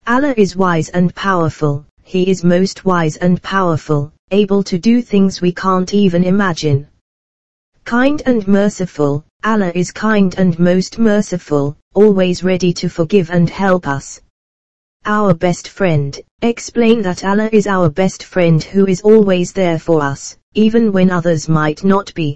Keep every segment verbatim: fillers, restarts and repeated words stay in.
Allah is wise and powerful, He is most wise and powerful, able to do things we can't even imagine. Kind and merciful, Allah is kind and most merciful, always ready to forgive and help us. Our best friend, explain that Allah is our best friend who is always there for us, even when others might not be.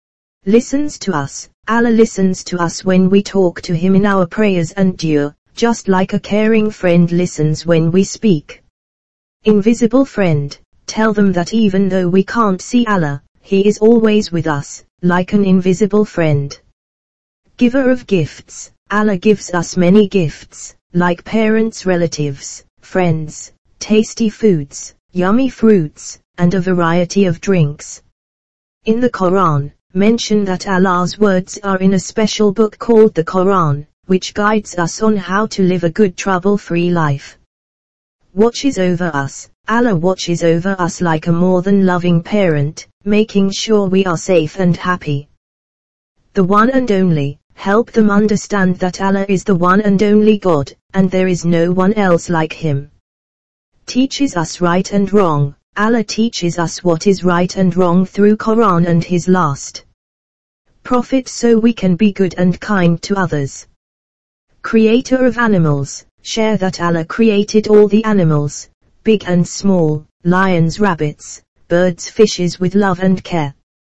Listens to us, Allah listens to us when we talk to Him in our prayers and dua, just like a caring friend listens when we speak. Invisible friend, tell them that even though we can't see Allah, He is always with us, like an invisible friend. Giver of gifts, Allah gives us many gifts, like parents, relatives, friends, tasty foods, yummy fruits, and a variety of drinks. In the Quran, mention that Allah's words are in a special book called the Quran, which guides us on how to live a good trouble-free life. Watches over us, Allah watches over us like a more than loving parent, making sure we are safe and happy. The one and only, help them understand that Allah is the one and only God, and there is no one else like Him. Teaches us right and wrong, Allah teaches us what is right and wrong through Quran and His last Prophet so we can be good and kind to others. Creator of animals, share that Allah created all the animals, big and small, lions, rabbits, birds, fishes with love and care.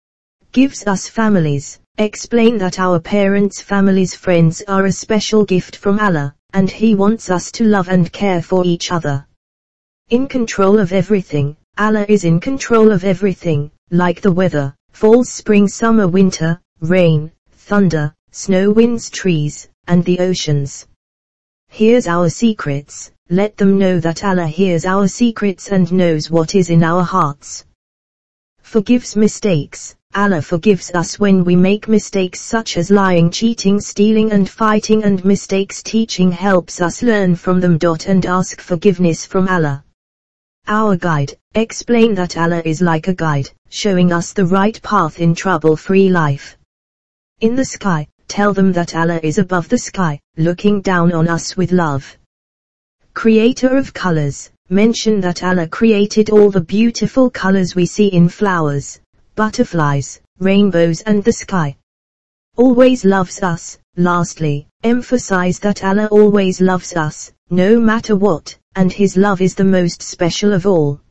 Gives us families, explain that our parents, families, friends are a special gift from Allah, and He wants us to love and care for each other. In control of everything, Allah is in control of everything, like the weather, fall, spring, summer, winter, rain, thunder, snow, winds, trees, and the oceans. Hears our secrets, let them know that Allah hears our secrets and knows what is in our hearts. Forgives mistakes, Allah forgives us when we make mistakes such as lying, cheating, stealing and fighting, and mistakes teaching helps us learn from them. And ask forgiveness from Allah. Our guide, explain that Allah is like a guide, showing us the right path in trouble-free life. In the sky, tell them that Allah is above the sky, looking down on us with love. Creator of colors, mention that Allah created all the beautiful colors we see in flowers, butterflies, rainbows and the sky. Always loves us. Lastly, emphasize that Allah always loves us, no matter what, and His love is the most special of all.